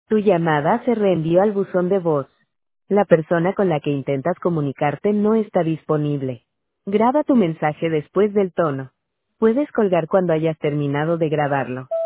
Tu llamada se reenvió al buzón de voz. La persona con la que intentas comunicarte no está disponible. Graba tu mensaje después del tono. Puedes colgar cuando hayas terminado de grabarlo.